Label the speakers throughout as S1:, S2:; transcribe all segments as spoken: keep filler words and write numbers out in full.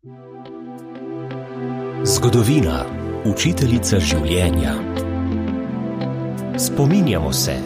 S1: Zgodovina, učiteljica življenja. Spominjamo se.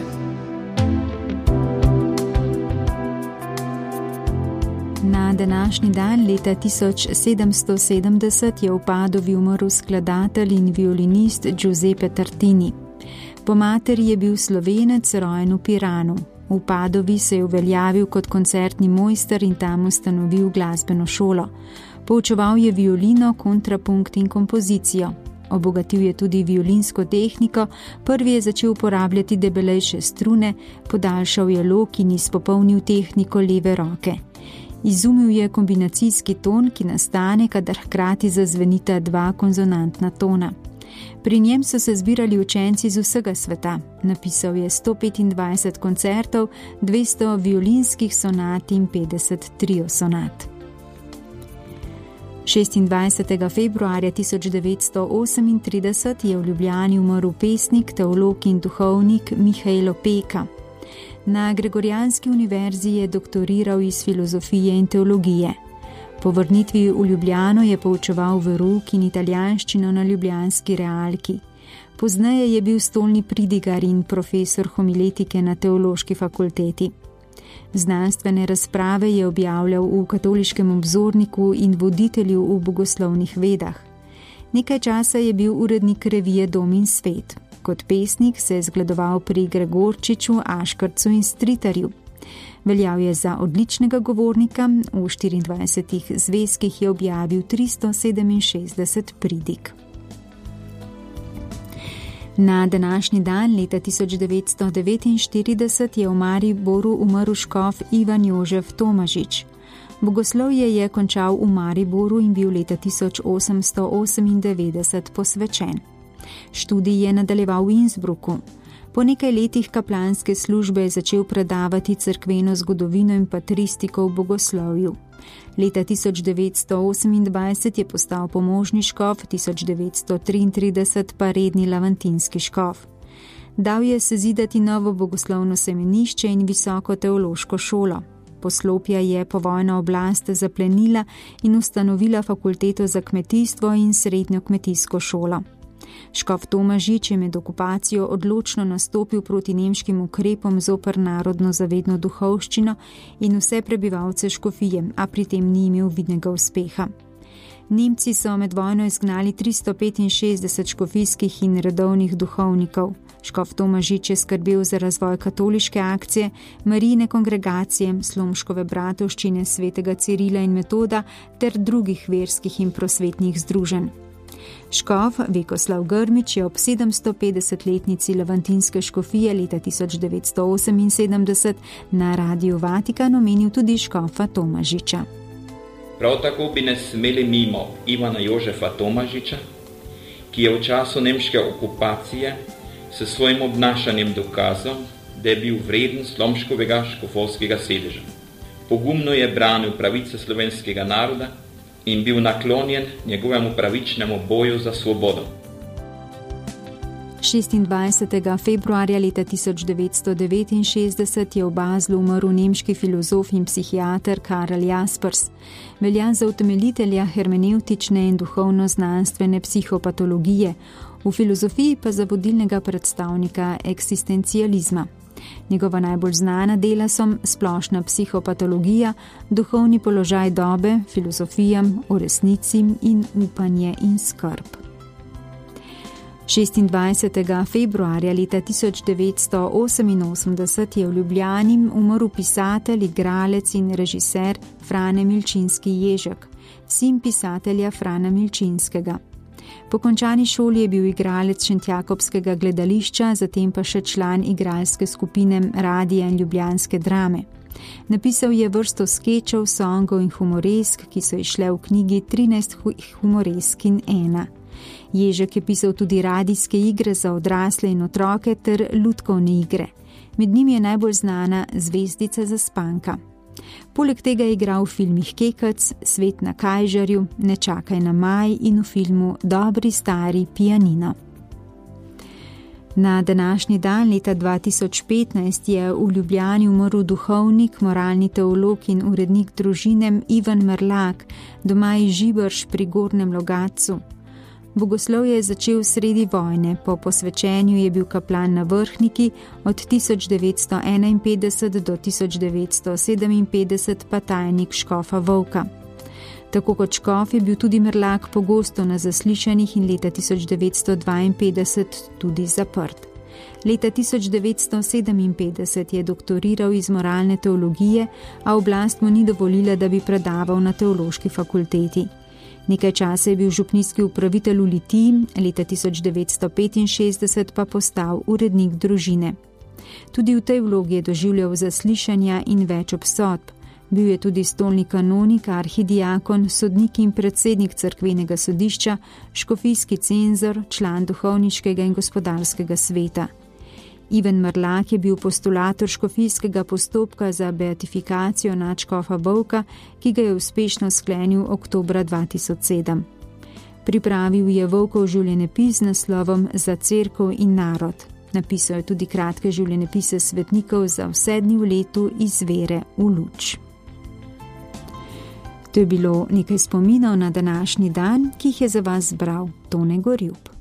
S2: Na današnji dan leta tisoč sedemsto sedemdeset je v Padovi umrl skladatelj in violinist Giuseppe Tartini. Po materi je bil Slovenec, rojen v Piranu. V Padovi se je uveljavil kot koncertni mojster in tam ustanovil glasbeno šolo. Poučeval je violino, kontrapunkt in kompozicijo. Obogatil je tudi violinsko tehniko, prvi je začel uporabljati debelejše strune, podaljšal je lok in izpopolnil tehniko leve roke. Izumil je kombinacijski ton, ki nastane, kadar hkrati zazvenita dva konzonantna tona. Pri njem so se zbirali učenci z vsega sveta. Napisal je sto petindvajset koncertov, dvesto violinskih sonat in petdeset trio sonat. šestindvajsetega februarja tisoč devetsto osemintrideset je v Ljubljani umrl pesnik, teolog in duhovnik Mihajlo Peka. Na Gregorijanski univerzi je doktoriral iz filozofije in teologije. Po vrnitvi v Ljubljano je poučeval verouk in italijanščino na ljubljanski realki. Pozneje je bil stolni pridigar in profesor homiletike na teološki fakulteti. Znanstvene razprave je objavljal v Katoliškem obzorniku in voditelju v bogoslovnih vedah. Nekaj časa je bil urednik revije Dom in svet. Kot pesnik se je zgledoval pri Gregorčiču, Aškrcu in Stritarju. Veljal je za odličnega govornika, v štiriindvajsetih zvezkih je objavil tristo sedeminšestdeset pridig. Na današnji dan leta tisoč devetsto devetinštirideset je v Mariboru umrl škof Ivan Jožef Tomažič. Bogoslovje je končal v Mariboru in bil leta tisoč osemsto osemindevetdeset posvečen. Študij je nadaljeval v Innsbrucku. Po nekaj letih kaplanske službe je začel predavati cerkveno zgodovino in patristiko v bogoslovju. Leta tisoč devetsto osemindvajset je postal pomožni škof, tisoč devetsto triintrideset pa redni lavantinski škof. Dal je sezidati novo bogoslovno semenišče in visoko teološko šolo. Poslopja je povojna oblast zaplenila in ustanovila fakulteto za kmetijstvo in srednjo kmetijsko šolo. Škof Tomažič je med okupacijo odločno nastopil proti nemškim ukrepom zoper narodno zavedno duhovščino in vse prebivalce škofije, a pri tem ni imel vidnega uspeha. Nemci so med vojno izgnali tristo petinšestdeset škofijskih in redovnih duhovnikov. Škof Tomažič je skrbel za razvoj katoliške akcije, Marijine kongregacije, Slomškove bratovščine svetega Cirila in Metoda ter drugih verskih in prosvetnih združenj. Škof Vekoslav Grmič je ob sedemstopetdesetletnici lavantinske škofije leta tisoč devetsto oseminsedemdeset na Radiu Vatikan omenil tudi škofa Tomažiča.
S3: Prav tako bi ne smeli mimo Ivana Jožefa Tomažiča, ki je v času nemške okupacije s svojim obnašanjem dokazal, da je bil vreden slomškovega škofovskega sedeža. Pogumno je branil pravice slovenskega naroda in bil naklonjen njegovemu pravičnemu boju za svobodo.
S2: šestindvajsetega februarja leta tisoč devetsto devetinšestdeset je v Baslu umrl nemški filozof in psihiater Karl Jaspers. Velja za utemeljitelja hermenevtične in duhovno-znanstvene psihopatologije, v filozofiji pa za vodilnega predstavnika eksistencializma. Njegova najbolj znana dela so Splošna psihopatologija, Duhovni položaj dobe, Filozofija o resnici in Upanje in skrb. šestindvajsetega februarja leta tisoč devetsto oseminosemdeset je v Ljubljani umrl pisatelj, igralec in režiser Frane Milčinski Ježek, sin pisatelja Frana Milčinskega. Po končani šoli je bil igralec Šentjakobskega gledališča, zatem pa še član igralske skupine Radia in ljubljanske drame. Napisal je vrsto skečev, songov in humoresk, ki so izšle v knjigi trinajst humoresk in ena. Ježek je pisal tudi radijske igre za odrasle in otroke ter lutkovne igre. Med njimi je najbolj znana Zvezdica zaspanka. Poleg tega je igral v filmih Kekec, Svet na Kajžarju, Ne čakaj na maj in v filmu Dobri stari pianino. Na današnji dan leta dva tisoč petnajst je v Ljubljani umrl duhovnik, moralni teolog in urednik družine Ivan Mrlak, doma iz Žiberš pri Gornjem Logatcu. Bogoslovje je začel sredi vojne, po posvečenju je bil kaplan na Vrhniki, od tisoč devetsto enainpetdeset do tisoč devetsto sedeminpetdeset pa tajnik škofa Volka. Tako kot škof je bil tudi Mrlak pogosto na zaslišanjih in leta tisoč devetsto dvainpetdeset tudi zaprt. Leta tisoč devetsto sedeminpetdeset je doktoriral iz moralne teologije, a oblast mu ni dovolila, da bi predaval na teološki fakulteti. Nekaj časa je bil župnijski upravitelj v Litiji, leta tisoč devetsto petinšestdeset pa postal urednik družine. Tudi v tej vlogi je doživljal zaslišanja in več obsodb. Bil je tudi stolni kanonik, arhidiakon, sodnik in predsednik cerkvenega sodišča, škofijski cenzor, član duhovniškega in gospodarskega sveta. Ivan Mrlak je bil postulator škofijskega postopka za beatifikacijo nadškofa Volka, ki ga je uspešno sklenil oktobra dva tisoč sedem. Pripravil je Volkov življenjepis z naslovom Za cerkev in narod. Napisal je tudi kratke življenjepise svetnikov za vse dni v letu iz vere v luč. To je bilo nekaj spominov na današnji dan, ki jih je za vas zbral Tone Gorjup.